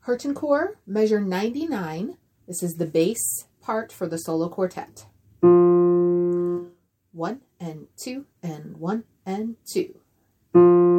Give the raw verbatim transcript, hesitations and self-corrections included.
Hurtencore, measure ninety-nine. This is the bass part for the solo quartet. One and two and one and two.